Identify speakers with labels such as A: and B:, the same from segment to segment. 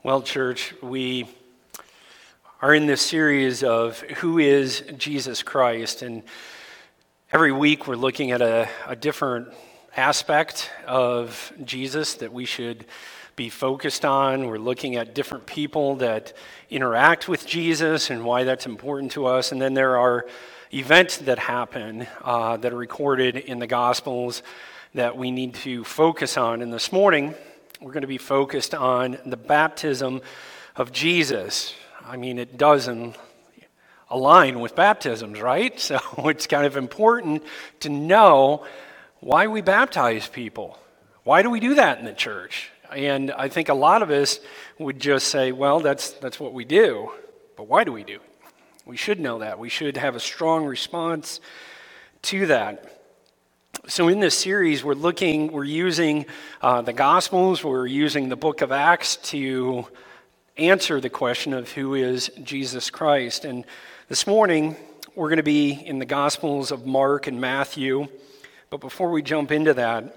A: Well, church, we are in this series of who is Jesus Christ, and every week we're looking at a different aspect of Jesus that we should be focused on. We're looking at different people that interact with Jesus and why that's important to us, and then there are events that happen that are recorded in the Gospels that we need to focus on. And this morning, we're going to be focused on the baptism of Jesus. I mean, it doesn't align with baptisms, right? So it's kind of important to know why we baptize people. Why do we do that in the church? And I think a lot of us would just say, well, that's what we do. But why do we do it? We should know that. We should have a strong response to that. So in this series, we're using the Gospels, we're using the book of Acts to answer the question of who is Jesus Christ. And this morning, we're going to be in the Gospels of Mark and Matthew. But before we jump into that,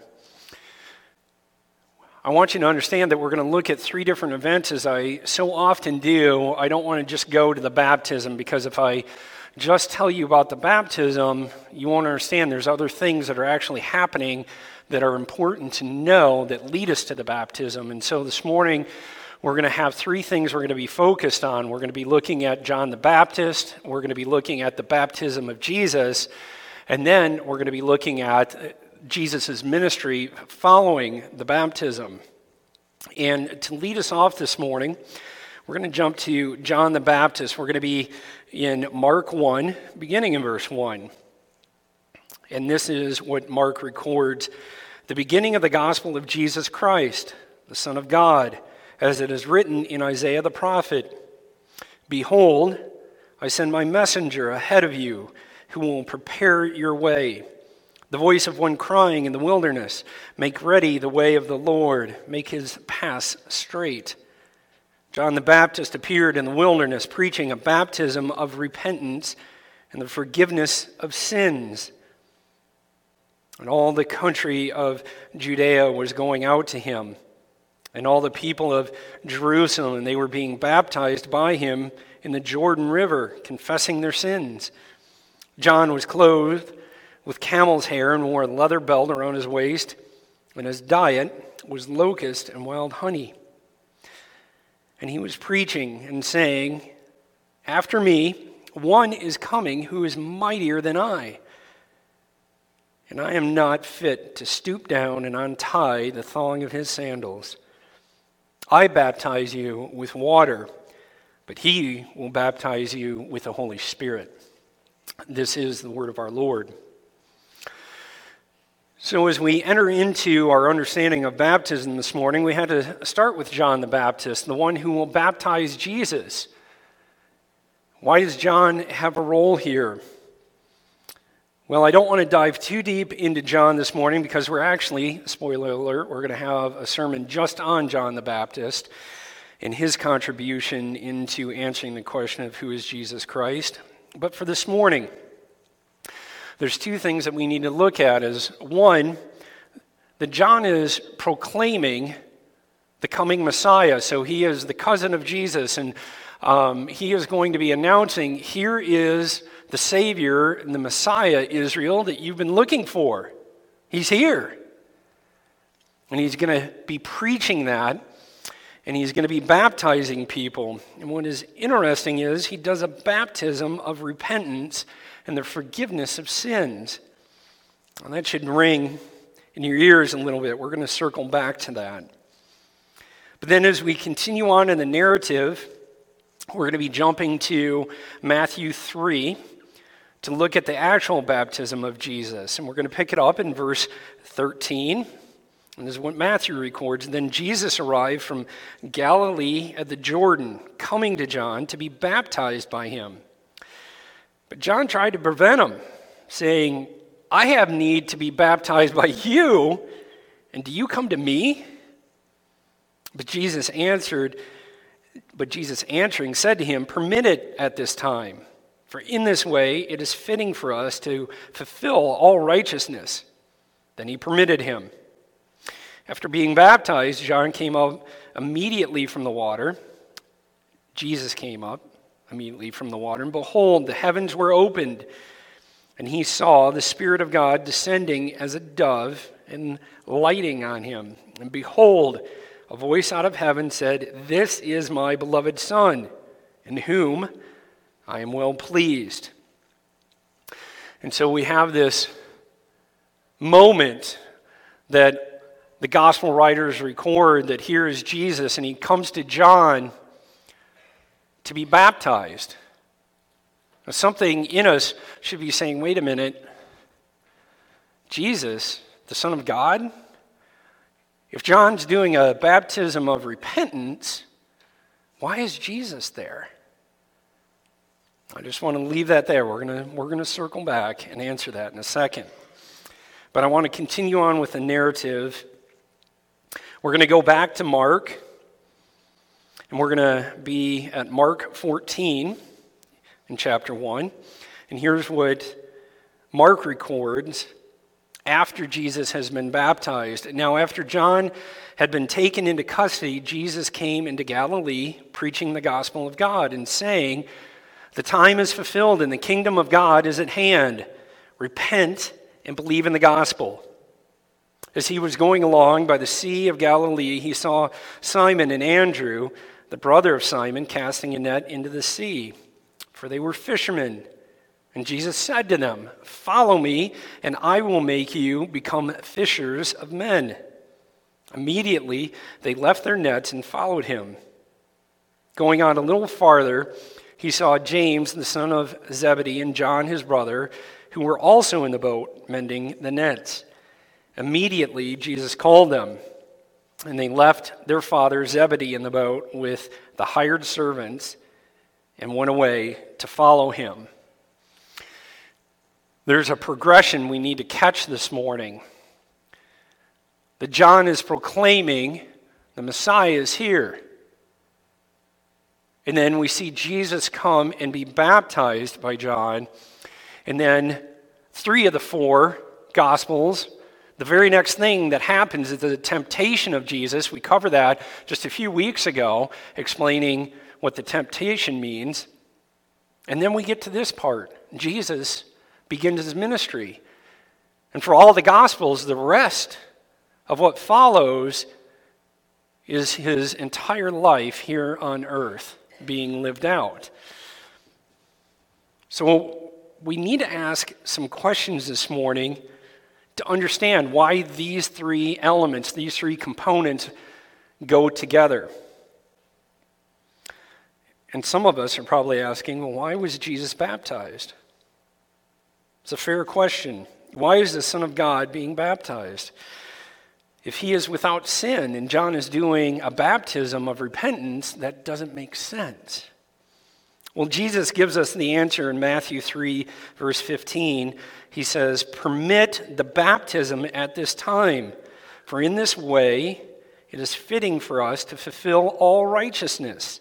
A: I want you to understand that we're going to look at three different events, as I so often do. I don't want to just go to the baptism, because if I just tell you about the baptism, you won't understand there's other things that are actually happening that are important to know that lead us to the baptism. And so this morning, we're going to have three things we're going to be focused on. We're going to be looking at John the Baptist, we're going to be looking at the baptism of Jesus, and then we're going to be looking at Jesus' ministry following the baptism. And to lead us off this morning, we're going to jump to John the Baptist. We're going to be in Mark 1, beginning in verse 1. And this is what Mark records: the beginning of the gospel of Jesus Christ, the Son of God, as it is written in Isaiah the prophet. Behold, I send my messenger ahead of you, who will prepare your way. The voice of one crying in the wilderness, make ready the way of the Lord, make his paths straight. John the Baptist appeared in the wilderness, preaching a baptism of repentance and the forgiveness of sins. And all the country of Judea was going out to him, and all the people of Jerusalem, and they were being baptized by him in the Jordan River, confessing their sins. John was clothed with camel's hair and wore a leather belt around his waist, and his diet was locust and wild honey. And he was preaching and saying, after me, one is coming who is mightier than I, and I am not fit to stoop down and untie the thong of his sandals. I baptize you with water, but he will baptize you with the Holy Spirit. This is the word of our Lord. So as we enter into our understanding of baptism this morning, we had to start with John the Baptist, the one who will baptize Jesus. Why does John have a role here? Well, I don't want to dive too deep into John this morning, because we're actually, spoiler alert, we're going to have a sermon just on John the Baptist and his contribution into answering the question of who is Jesus Christ. But for this morning, there's two things that we need to look at. Is one, that John is proclaiming the coming Messiah. So he is the cousin of Jesus, and he is going to be announcing, here is the Savior and the Messiah, Israel, that you've been looking for. He's here. And he's going to be preaching that, and he's going to be baptizing people. And what is interesting is he does a baptism of repentance and the forgiveness of sins. And that should ring in your ears a little bit. We're going to circle back to that. But then as we continue on in the narrative, we're going to be jumping to Matthew 3 to look at the actual baptism of Jesus. And we're going to pick it up in verse 13. And this is what Matthew records. Then Jesus arrived from Galilee at the Jordan, coming to John to be baptized by him. But John tried to prevent him, saying, I have need to be baptized by you, and do you come to me? But Jesus answering said to him, permit it at this time, for in this way it is fitting for us to fulfill all righteousness. Then he permitted him. After being baptized, John came out immediately from the water. Jesus came up immediately from the water, and behold, the heavens were opened, and he saw the Spirit of God descending as a dove and lighting on him. And behold, a voice out of heaven said, "This is my beloved Son, in whom I am well pleased." And so we have this moment that the gospel writers record that here is Jesus, and he comes to John to be baptized. Now, something in us should be saying, wait a minute, Jesus, the Son of God? If John's doing a baptism of repentance, why is Jesus there? I just want to leave that there. We're going to circle back and answer that in a second. But I want to continue on with the narrative. We're going to go back to Mark, and we're going to be at Mark 14 in chapter 1. And here's what Mark records after Jesus has been baptized. Now, after John had been taken into custody, Jesus came into Galilee preaching the gospel of God and saying, "The time is fulfilled and the kingdom of God is at hand. Repent and believe in the gospel." As he was going along by the Sea of Galilee, he saw Simon and Andrew, the brother of Simon, casting a net into the sea, for they were fishermen. And Jesus said to them, "Follow me, and I will make you become fishers of men." Immediately, they left their nets and followed him. Going on a little farther, he saw James, the son of Zebedee, and John, his brother, who were also in the boat mending the nets. Immediately, Jesus called them, and they left their father Zebedee in the boat with the hired servants and went away to follow him. There's a progression we need to catch this morning. That John is proclaiming the Messiah is here. And then we see Jesus come and be baptized by John. And then 3 of the 4 Gospels, the very next thing that happens is the temptation of Jesus. We covered that just a few weeks ago, explaining what the temptation means. And then we get to this part. Jesus begins his ministry. And for all the Gospels, the rest of what follows is his entire life here on earth being lived out. So we need to ask some questions this morning to understand why these 3 elements, these 3 components go together. And some of us are probably asking, well, why was Jesus baptized? It's a fair question. Why is the Son of God being baptized? If he is without sin and John is doing a baptism of repentance, that doesn't make sense. Well, Jesus gives us the answer in Matthew 3, verse 15. He says, "Permit the baptism at this time, for in this way it is fitting for us to fulfill all righteousness."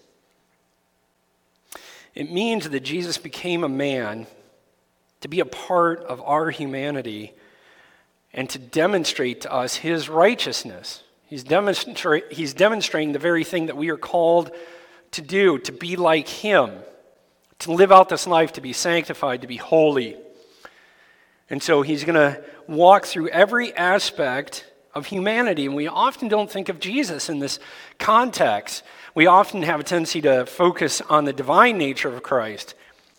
A: It means that Jesus became a man to be a part of our humanity and to demonstrate to us his righteousness. He's demonstrating the very thing that we are called to do, to be like him, to live out this life, to be sanctified, to be holy. And so he's going to walk through every aspect of humanity, and we often don't think of Jesus in this context. We often have a tendency to focus on the divine nature of Christ,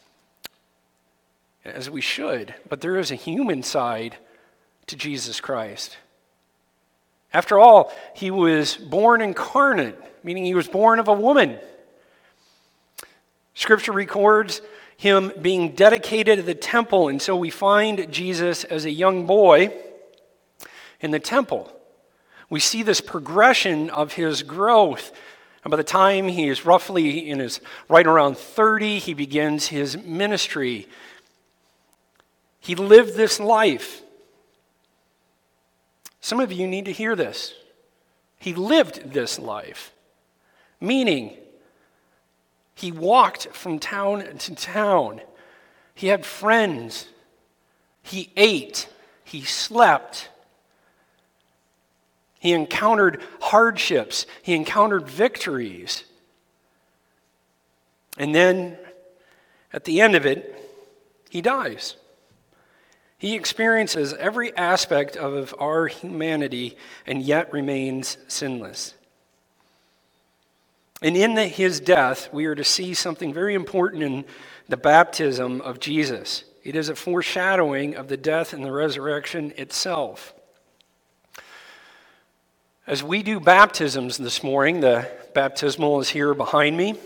A: as we should, but there is a human side to Jesus Christ. After all, he was born incarnate, meaning he was born of a woman. Scripture records him being dedicated to the temple, and so we find Jesus as a young boy in the temple. We see this progression of his growth. And by the time he is roughly right around 30, he begins his ministry. He lived this life. Some of you need to hear this. He lived this life, meaning he walked from town to town. He had friends. He ate. He slept. He encountered hardships. He encountered victories. And then, at the end of it, he dies. He experiences every aspect of our humanity and yet remains sinless. And in his death, we are to see something very important in the baptism of Jesus. It is a foreshadowing of the death and the resurrection itself. As we do baptisms this morning, the baptismal is here behind me.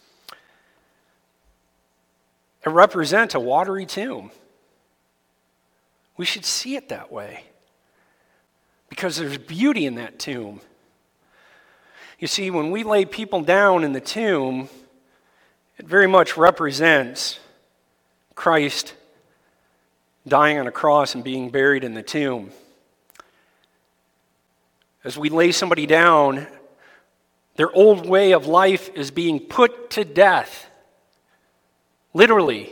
A: It represents a watery tomb. We should see it that way because there's beauty in that tomb. You see, when we lay people down in the tomb, it very much represents Christ dying on a cross and being buried in the tomb. As we lay somebody down, their old way of life is being put to death. Literally.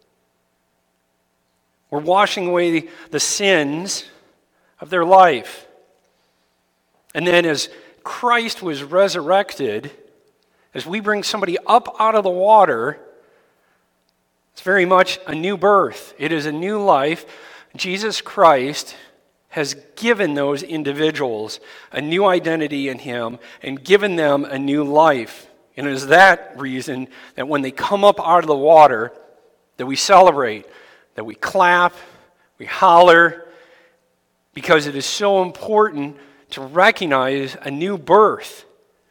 A: We're washing away the sins of their life. And then as Christ was resurrected, as we bring somebody up out of the water, it's very much a new birth. It is a new life. Jesus Christ has given those individuals a new identity in him and given them a new life. And it is that reason that when they come up out of the water, that we celebrate, that we clap, we holler, because it is so important to recognize a new birth.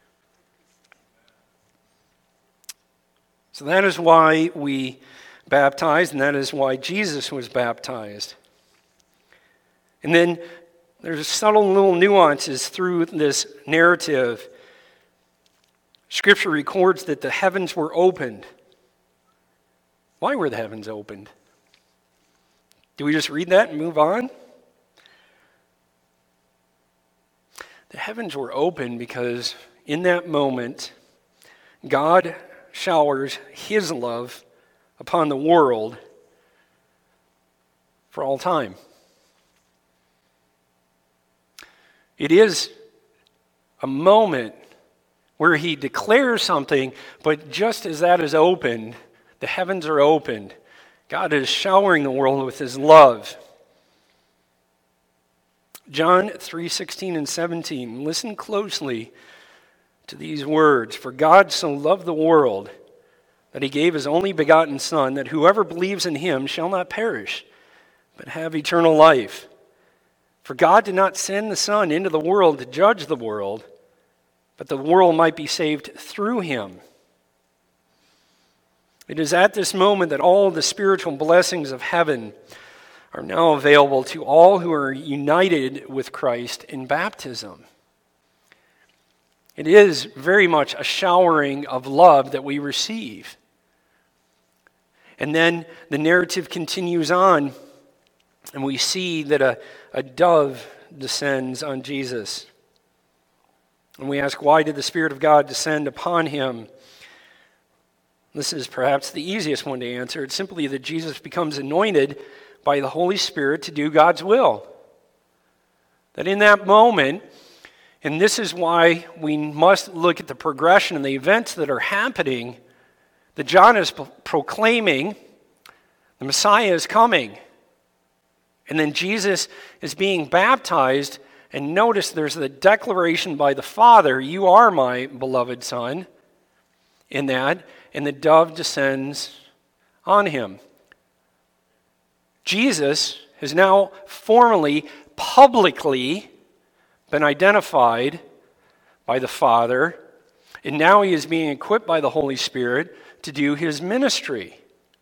A: So that is why we baptize, and that is why Jesus was baptized. And then there's subtle little nuances through this narrative. Scripture records that the heavens were opened. Why were the heavens opened? Do we just read that and move on? The heavens were open because in that moment, God showers his love upon the world for all time. It is a moment where he declares something, but just as that is opened, the heavens are opened. God is showering the world with his love. John 3:16 and 17. Listen closely to these words. For God so loved the world that he gave his only begotten Son, that whoever believes in him shall not perish, but have eternal life. For God did not send the Son into the world to judge the world, but the world might be saved through him. It is at this moment that all the spiritual blessings of heaven are now available to all who are united with Christ in baptism. It is very much a showering of love that we receive. And then the narrative continues on, and we see that a dove descends on Jesus. And we ask, why did the Spirit of God descend upon him? This is perhaps the easiest one to answer. It's simply that Jesus becomes anointed by the Holy Spirit to do God's will. That in that moment, and this is why we must look at the progression and the events that are happening, that John is proclaiming the Messiah is coming. And then Jesus is being baptized, and notice there's the declaration by the Father, you are my beloved Son, in that, and the dove descends on him. Jesus has now formally, publicly been identified by the Father, and now he is being equipped by the Holy Spirit to do his ministry.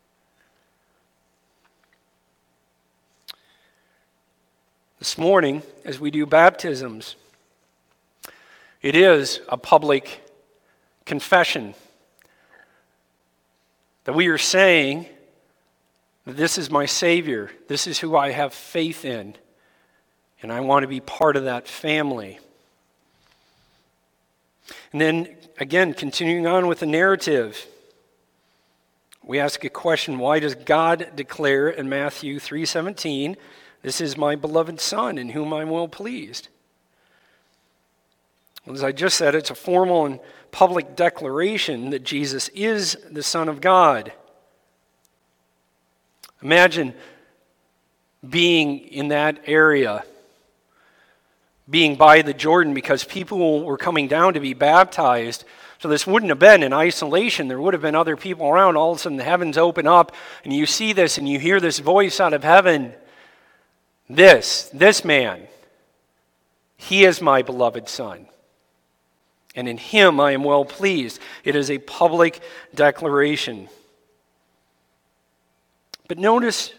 A: This morning, as we do baptisms, it is a public confession that we are saying that this is my Savior, this is who I have faith in, and I want to be part of that family. And then, again, continuing on with the narrative, we ask a question, why does God declare in Matthew 3:17, this is my beloved Son in whom I'm well pleased? As I just said, it's a formal and public declaration that Jesus is the Son of God. Imagine being in that area, being by the Jordan, because people were coming down to be baptized. So this wouldn't have been in isolation. There would have been other people around. All of a sudden the heavens open up and you see this and you hear this voice out of heaven. This man, he is my beloved Son. And in him I am well pleased. It is a public declaration. But notice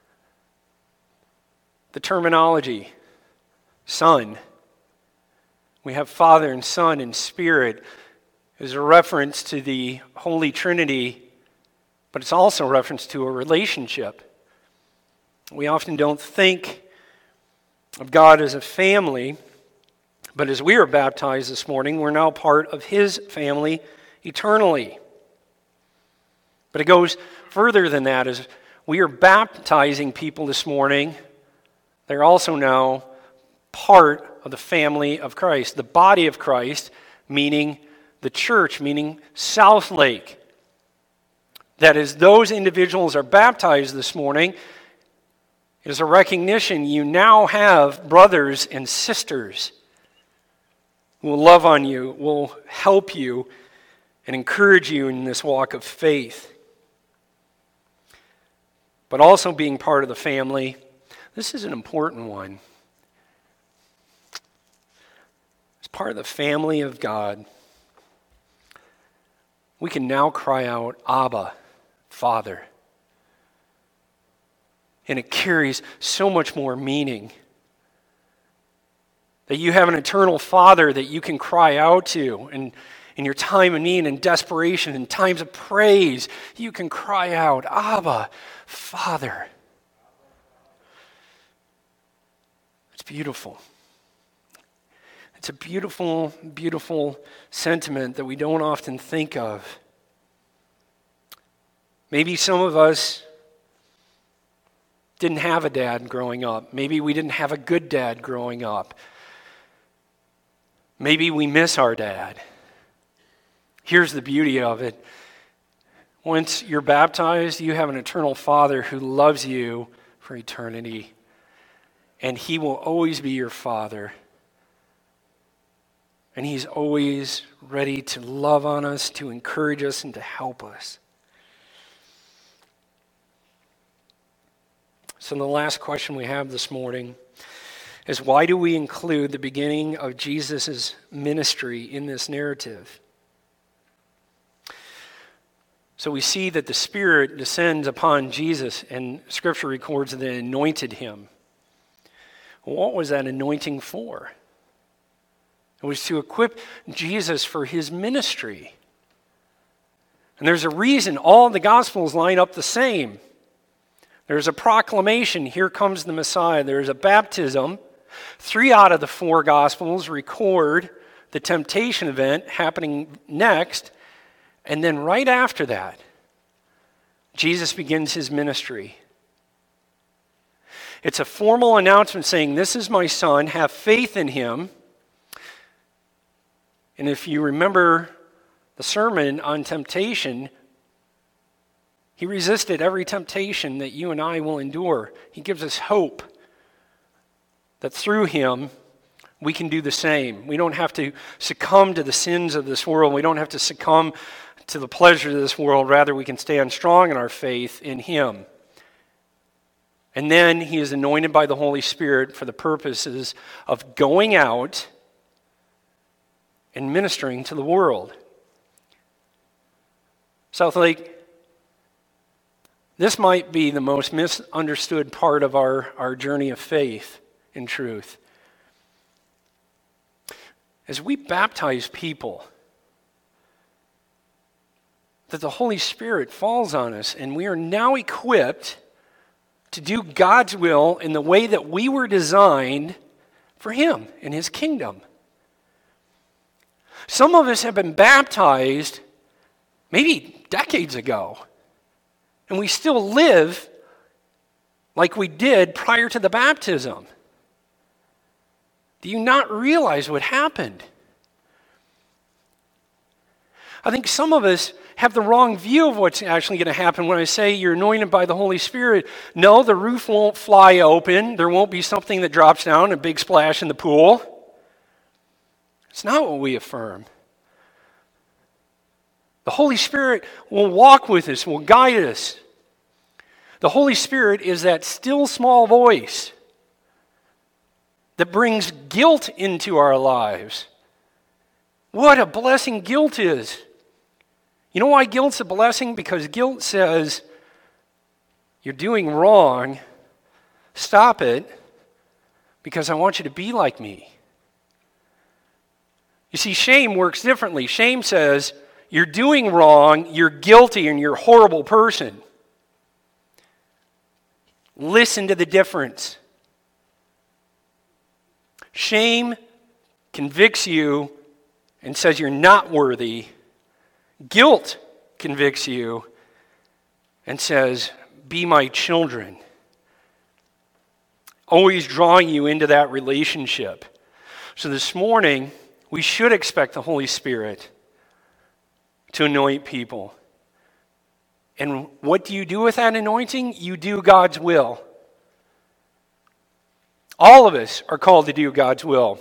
A: the terminology. Son. We have Father and Son and Spirit. Is a reference to the Holy Trinity, but it's also a reference to a relationship. We often don't think of God as a family, but as we are baptized this morning, we're now part of His family eternally. But it goes further than that. As we are baptizing people this morning, they're also now part of the family of Christ, the body of Christ, meaning the church, meaning South Lake. That as those individuals are baptized this morning, it is a recognition you now have brothers and sisters who will love on you, will help you, and encourage you in this walk of faith. But also being part of the family, this is an important one. As part of the family of God, we can now cry out, Abba, Father. And it carries so much more meaning. That you have an eternal Father that you can cry out to. And in your time of need and desperation, in times of praise, you can cry out, Abba, Father. It's beautiful. It's a beautiful, beautiful sentiment that we don't often think of. Maybe some of us didn't have a dad growing up. Maybe we didn't have a good dad growing up. Maybe we miss our dad. Here's the beauty of it. Once you're baptized, you have an eternal Father who loves you for eternity. And He will always be your Father. And He's always ready to love on us, to encourage us, and to help us. So the last question we have this morning is, why do we include the beginning of Jesus' ministry in this narrative? So we see that the Spirit descends upon Jesus, and Scripture records that it anointed Him. Well, what was that anointing for? It was to equip Jesus for His ministry. And there's a reason all the Gospels line up the same. There's a proclamation, here comes the Messiah. There's a baptism. 3 out of the 4 Gospels record the temptation event happening next. And then right after that, Jesus begins His ministry. It's a formal announcement saying, this is my Son, have faith in Him. And if you remember the sermon on temptation, He resisted every temptation that you and I will endure. He gives us hope that through Him we can do the same. We don't have to succumb to the sins of this world. We don't have to succumb to the pleasures of this world. Rather, we can stand strong in our faith in Him. And then He is anointed by the Holy Spirit for the purposes of going out and ministering to the world. South Lake, this might be the most misunderstood part of our journey of faith and truth. As we baptize people, that the Holy Spirit falls on us, and we are now equipped to do God's will in the way that we were designed for Him and His kingdom. Some of us have been baptized maybe decades ago, and we still live like we did prior to the baptism. Do you not realize what happened? I think some of us have the wrong view of what's actually going to happen when I say you're anointed by the Holy Spirit. No, the roof won't fly open. There won't be something that drops down, a big splash in the pool. It's not what we affirm. The Holy Spirit will walk with us, will guide us. The Holy Spirit is that still small voice that brings guilt into our lives. What a blessing guilt is. You know why guilt's a blessing? Because guilt says, you're doing wrong, stop it, because I want you to be like me. You see, shame works differently. Shame says, you're doing wrong, you're guilty, and you're a horrible person. Listen to the difference. Shame convicts you and says you're not worthy. Guilt convicts you and says, be my children. Always drawing you into that relationship. So this morning, we should expect the Holy Spirit to anoint people. And what do you do with that anointing? You do God's will. All of us are called to do God's will.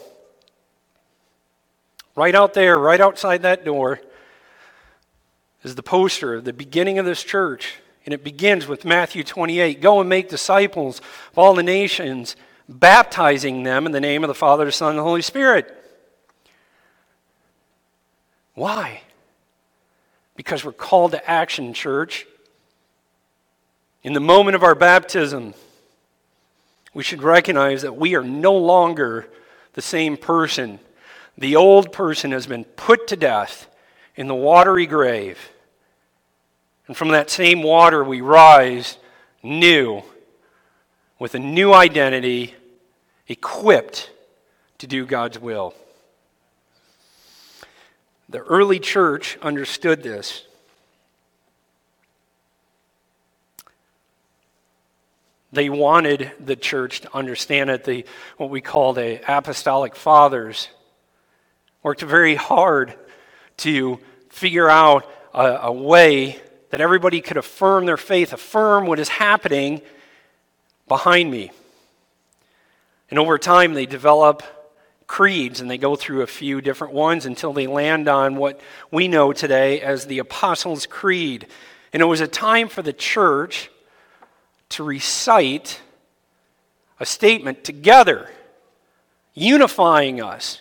A: Right out there, right outside that door, is the poster of the beginning of this church. And it begins with Matthew 28. Go and make disciples of all the nations, baptizing them in the name of the Father, the Son, and the Holy Spirit. Why? Because we're called to action, church. In the moment of our baptism, we should recognize that we are no longer the same person. The old person has been put to death in the watery grave. And from that same water we rise new, with a new identity, equipped to do God's will. The early church understood this. They wanted the church to understand it. What we call the apostolic fathers worked very hard to figure out a way that everybody could affirm their faith, affirm what is happening behind me. And over time, they develop creeds, and they go through a few different ones until they land on what we know today as the Apostles' Creed. And it was a time for the church to recite a statement together, unifying us.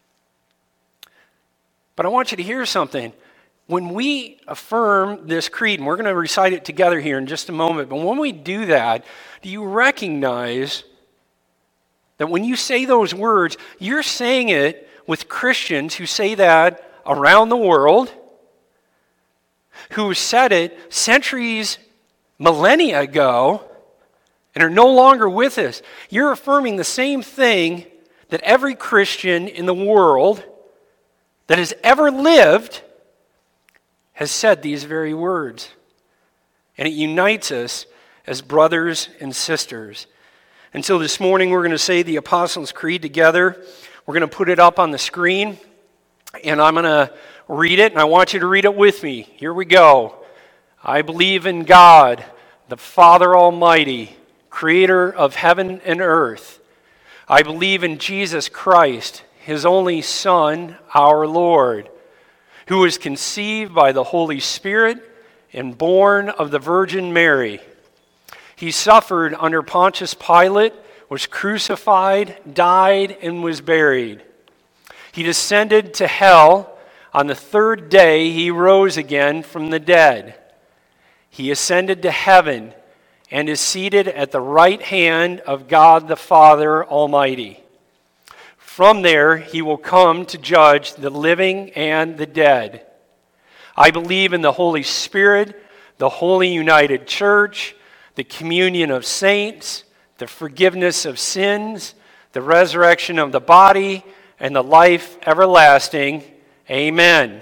A: But I want you to hear something. When we affirm this creed, and we're going to recite it together here in just a moment, but when we do that, do you recognize that when you say those words, you're saying it with Christians who say that around the world, who said it centuries, millennia ago, and are no longer with us. You're affirming the same thing that every Christian in the world that has ever lived has said these very words. And it unites us as brothers and sisters. And so this morning we're going to say the Apostles' Creed together. We're going to put it up on the screen, and I'm going to read it, and I want you to read it with me. Here we go. I believe in God, the Father Almighty, creator of heaven and earth. I believe in Jesus Christ, his only Son, our Lord, who was conceived by the Holy Spirit and born of the Virgin Mary. He suffered under Pontius Pilate, was crucified, died, and was buried. He descended to hell. On the third day, he rose again from the dead. He ascended to heaven and is seated at the right hand of God the Father Almighty. From there, he will come to judge the living and the dead. I believe in the Holy Spirit, the holy united church, the communion of saints, the forgiveness of sins, the resurrection of the body, and the life everlasting. Amen.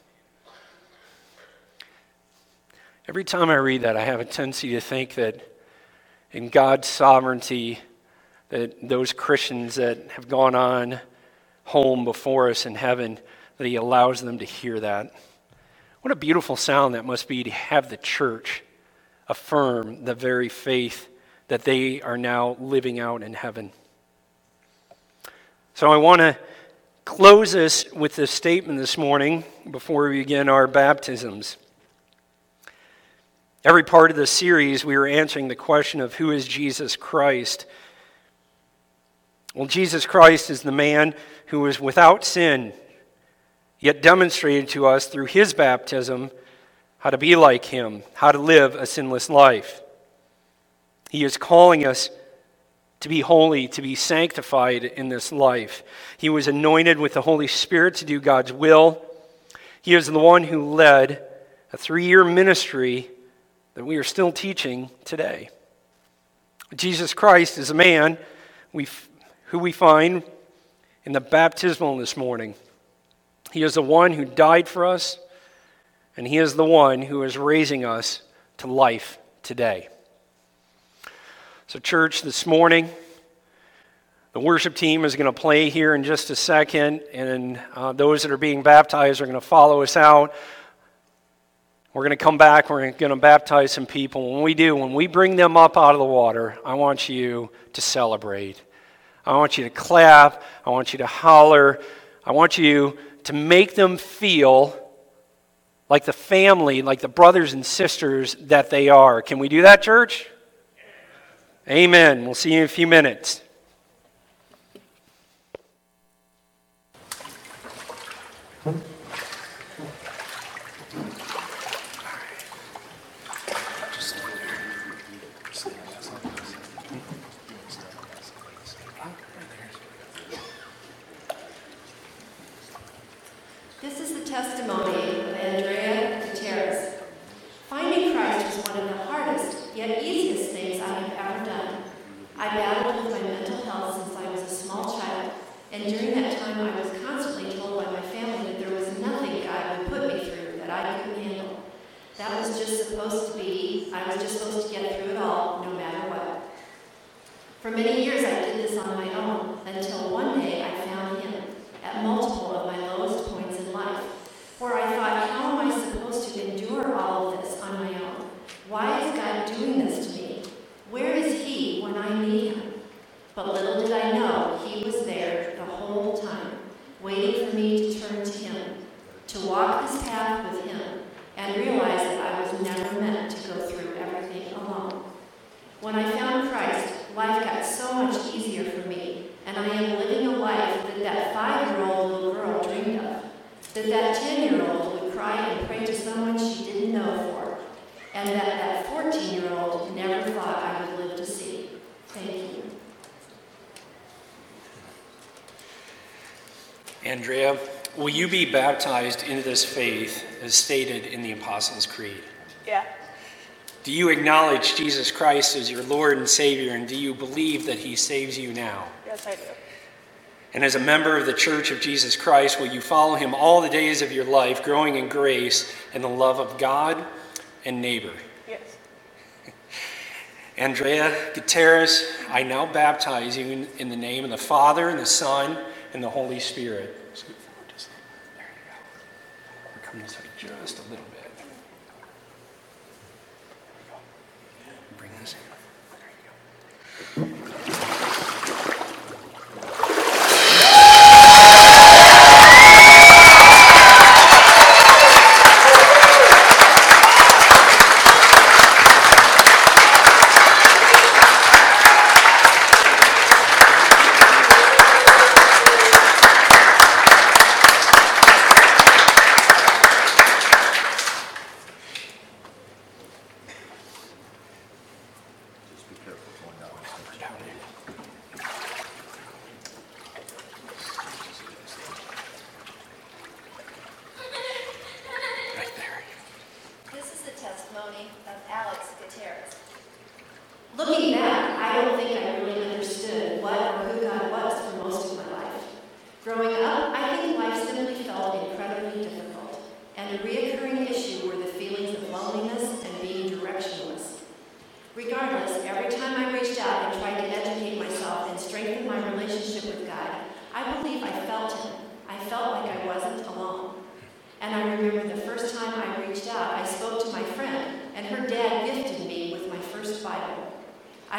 A: Every time I read that, I have a tendency to think that in God's sovereignty, that those Christians that have gone on home before us in heaven, that he allows them to hear that. What a beautiful sound that must be to have the church affirm the very faith that they are now living out in heaven. So I want to close us with this statement this morning before we begin our baptisms. Every part of this series, we are answering the question of who is Jesus Christ. Well, Jesus Christ is the man who is without sin, yet demonstrated to us through his baptism how to be like him, how to live a sinless life. He is calling us to be holy, to be sanctified in this life. He was anointed with the Holy Spirit to do God's will. He is the one who led a 3-year ministry that we are still teaching today. Jesus Christ is a man who we find in the baptismal this morning. He is the one who died for us, and he is the one who is raising us to life today. So, church, this morning, the worship team is going to play here in just a second, and those that are being baptized are going to follow us out. We're going to come back, we're going to baptize some people. When we bring them up out of the water, I want you to celebrate. I want you to clap, I want you to holler, I want you to make them feel like the family, like the brothers and sisters that they are. Can we do that, church? Amen. We'll see you in a few minutes.
B: This is the testimony of Andrea Gutierrez. Finding Christ was one of the hardest, yet easiest things I have ever done. I battled with my mental health since I was a small child, and during that time I was constantly told by my family that there was nothing God would put me through that I couldn't handle. That was just supposed to be, I was just supposed to get through it all, no matter what. For many years I did this on my own, until one day I found him at multiple of my lowest points in life, where I thought, how am I supposed to endure all of this on my own? Why is God doing this to me? Where is he when I need him? But little did I know, he was there the whole time, waiting for me to turn to him, to walk this path with him, and realize that I was never meant to go through everything alone. When I found Christ, life got so much easier for me, and I am living a life that 5-year-old little girl dreamed of, that 10-year-old would cry and pray to someone she didn't know for, and that 14-year-old never thought I would live to see. Thank you.
A: Andrea, will you be baptized into this faith as stated in the Apostles' Creed?
C: Yeah.
A: Do you acknowledge Jesus Christ as your Lord and Savior, and do you believe that he saves you now?
C: Yes, I do.
A: And as a member of the Church of Jesus Christ, will you follow him all the days of your life, growing in grace and the love of God and neighbor?
C: Yes.
A: Andrea Gutierrez, I now baptize you in the name of the Father, and the Son, and the Holy Spirit. Scoot forward just there you go. We're coming this way just a little bit. Bring this in. There you go.
B: Looking back, I don't think I really understood what or who God was for most of my life. Growing up, I think life simply felt incredibly difficult, and a reoccurring issue were the feelings of loneliness and being directionless. Regardless, every time I reached out and tried to educate myself and strengthen my relationship with God, I believe I felt him. I felt like I wasn't alone. And I remember the first time I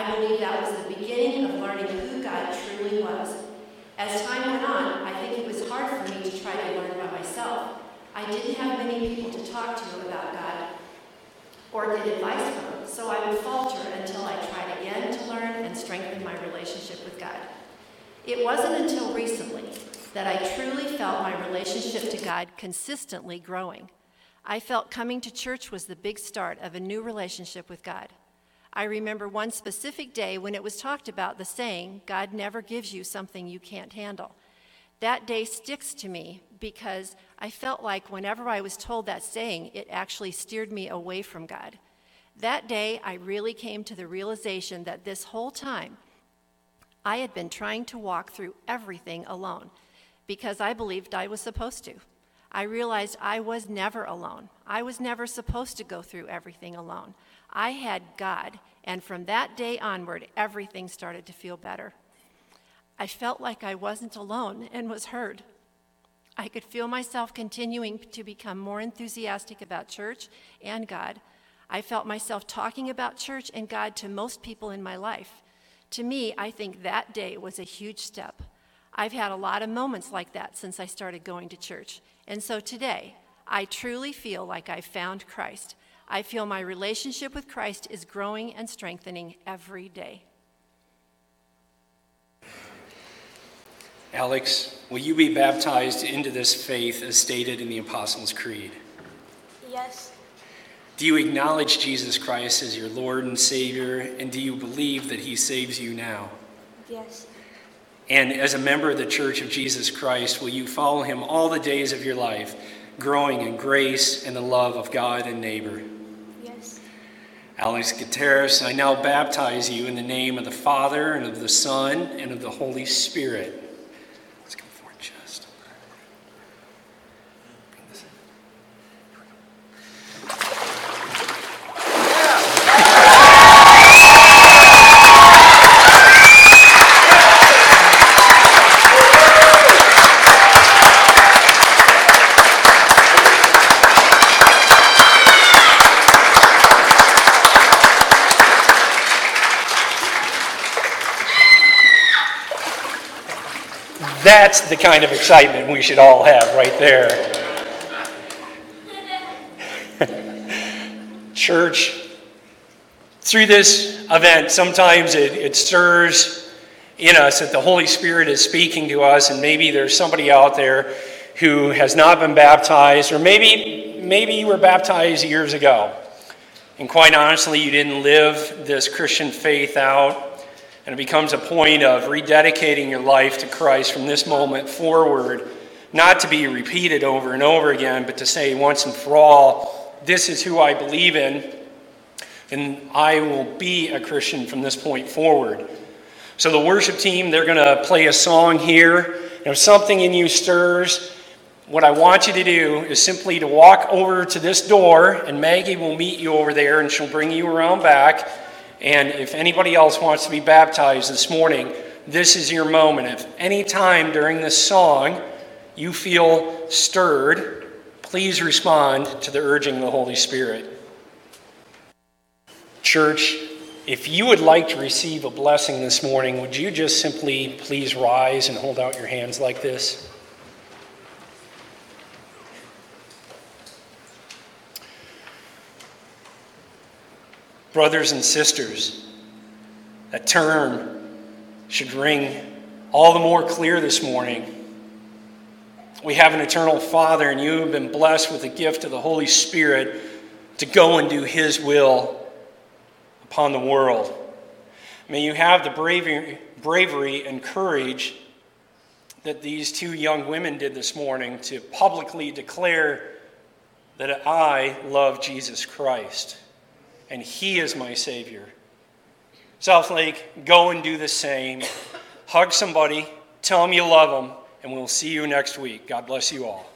B: I believe that was the beginning of learning who God truly was. As time went on, I think it was hard for me to try to learn by myself. I didn't have many people to talk to about God or get advice from, so I would falter until I tried again to learn and strengthen my relationship with God. It wasn't until recently that I truly felt my relationship to God consistently growing. I felt coming to church was the big start of a new relationship with God. I remember one specific day when it was talked about the saying, God never gives you something you can't handle. That day sticks to me because I felt like whenever I was told that saying, it actually steered me away from God. That day, I really came to the realization that this whole time, I had been trying to walk through everything alone because I believed I was supposed to. I realized I was never alone. I was never supposed to go through everything alone. I had God, and from that day onward, everything started to feel better. I felt like I wasn't alone and was heard. I could feel myself continuing to become more enthusiastic about church and God. I felt myself talking about church and God to most people in my life. To me, I think that day was a huge step. I've had a lot of moments like that since I started going to church. And so today, I truly feel like I've found Christ. I feel my relationship with Christ is growing and strengthening every day.
A: Alex, will you be baptized into this faith as stated in the Apostles' Creed?
C: Yes.
A: Do you acknowledge Jesus Christ as your Lord and Savior, and do you believe that he saves you now?
C: Yes.
A: And as a member of the Church of Jesus Christ, will you follow him all the days of your life, growing in grace and the love of God and neighbor?
C: Yes.
A: Alex Gutierrez, I now baptize you in the name of the Father, and of the Son, and of the Holy Spirit. Let's come forward just. Bring this in. That's the kind of excitement we should all have right there. Church, through this event, sometimes it stirs in us that the Holy Spirit is speaking to us, and maybe there's somebody out there who has not been baptized, or maybe you were baptized years ago, and quite honestly, you didn't live this Christian faith out. And it becomes a point of rededicating your life to Christ from this moment forward, not to be repeated over and over again, but to say once and for all, this is who I believe in, and I will be a Christian from this point forward. So the worship team, they're going to play a song here. And if something in you stirs, what I want you to do is simply to walk over to this door, and Maggie will meet you over there, and she'll bring you around back. And if anybody else wants to be baptized this morning, this is your moment. If any time during this song you feel stirred, please respond to the urging of the Holy Spirit. Church, if you would like to receive a blessing this morning, would you just simply please rise and hold out your hands like this? Brothers and sisters, that term should ring all the more clear this morning. We have an eternal Father, and you have been blessed with the gift of the Holy Spirit to go and do his will upon the world. May you have the bravery and courage that these two young women did this morning to publicly declare that I love Jesus Christ. And he is my Savior. Southlake, go and do the same. Hug somebody, tell them you love them, and we'll see you next week. God bless you all.